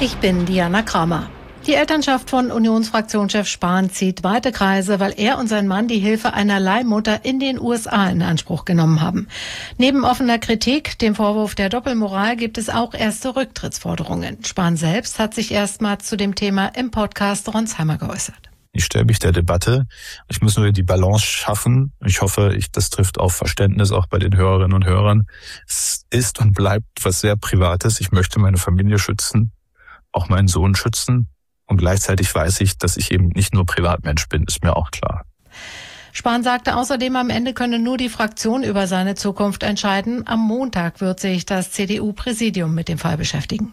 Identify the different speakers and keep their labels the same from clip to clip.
Speaker 1: Ich bin Diana Kramer. Die Elternschaft von Unionsfraktionschef Spahn zieht weite Kreise, weil er und sein Mann die Hilfe einer Leihmutter in den USA in Anspruch genommen haben. Neben offener Kritik, dem Vorwurf der Doppelmoral, gibt es auch erste Rücktrittsforderungen. Spahn selbst hat sich erstmals zu dem Thema im Podcast Ronsheimer geäußert.
Speaker 2: Ich stelle mich der Debatte. Ich muss nur die Balance schaffen. Ich hoffe, das trifft auf Verständnis auch bei den Hörerinnen und Hörern. Es ist und bleibt was sehr Privates. Ich möchte meine Familie schützen, auch meinen Sohn schützen. Und gleichzeitig weiß ich, dass ich eben nicht nur Privatmensch bin, ist mir auch klar.
Speaker 1: Spahn sagte außerdem, am Ende könne nur die Fraktion über seine Zukunft entscheiden. Am Montag wird sich das CDU-Präsidium mit dem Fall beschäftigen.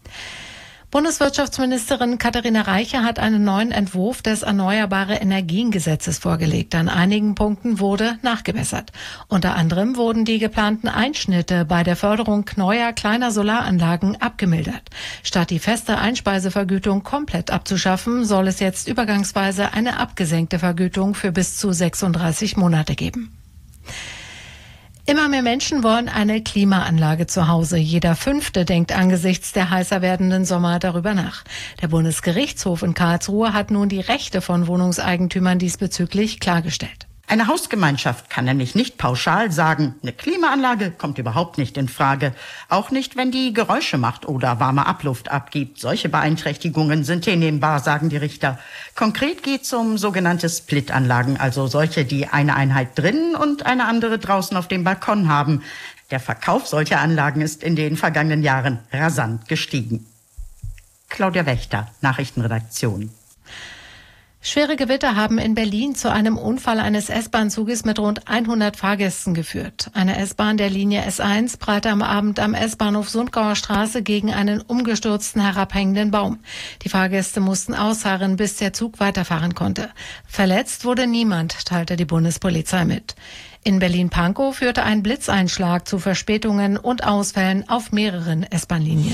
Speaker 1: Bundeswirtschaftsministerin Katharina Reiche hat einen neuen Entwurf des Erneuerbare-Energien-Gesetzes vorgelegt. An einigen Punkten wurde nachgebessert. Unter anderem wurden die geplanten Einschnitte bei der Förderung neuer kleiner Solaranlagen abgemildert. Statt die feste Einspeisevergütung komplett abzuschaffen, soll es jetzt übergangsweise eine abgesenkte Vergütung für bis zu 36 Monate geben. Immer mehr Menschen wollen eine Klimaanlage zu Hause. Jeder Fünfte denkt angesichts der heißer werdenden Sommer darüber nach. Der Bundesgerichtshof in Karlsruhe hat nun die Rechte von Wohnungseigentümern diesbezüglich klargestellt.
Speaker 3: Eine Hausgemeinschaft kann nämlich nicht pauschal sagen, eine Klimaanlage kommt überhaupt nicht in Frage. Auch nicht, wenn die Geräusche macht oder warme Abluft abgibt. Solche Beeinträchtigungen sind hinnehmbar, sagen die Richter. Konkret geht es um sogenannte Splitanlagen, also solche, die eine Einheit drinnen und eine andere draußen auf dem Balkon haben. Der Verkauf solcher Anlagen ist in den vergangenen Jahren rasant gestiegen. Claudia Wächter, Nachrichtenredaktion.
Speaker 1: Schwere Gewitter haben in Berlin zu einem Unfall eines S-Bahn-Zuges mit rund 100 Fahrgästen geführt. Eine S-Bahn der Linie S1 prallte am Abend am S-Bahnhof Sundgauer Straße gegen einen umgestürzten herabhängenden Baum. Die Fahrgäste mussten ausharren, bis der Zug weiterfahren konnte. Verletzt wurde niemand, teilte die Bundespolizei mit. In Berlin-Pankow führte ein Blitzeinschlag zu Verspätungen und Ausfällen auf mehreren S-Bahn-Linien.